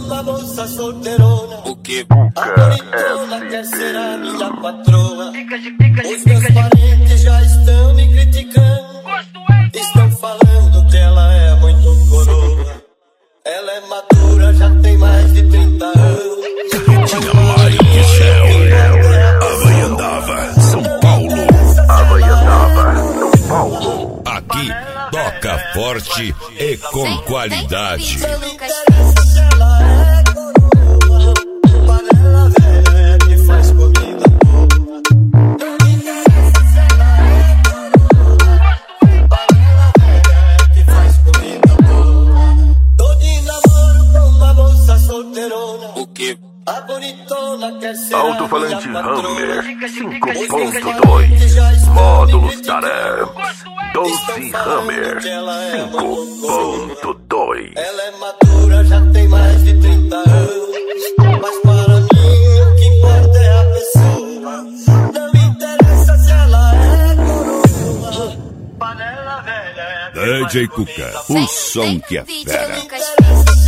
uma moça solteirona. O que? A bonitona quer ser a minha patroa. Os meus parentes já estão me criticando. Estão falando que ela é muito coroa. Ela é madura, já tem mais de 30 anos. Tinha Mário de Céu, Havaianava, São Paulo. Havaianava, São Paulo. Aqui toca forte e com qualidade. O que? A bonitona quer ser Alto-falante Hammer 5.2 Módulos Taramps Doce Hammer 5.2. Ela é madura, já tem mais de 30 anos. Mas para mim o que importa é a pessoa. Não me interessa se ela é coroa. Panela velha. DJ Cuca, o som que é fera.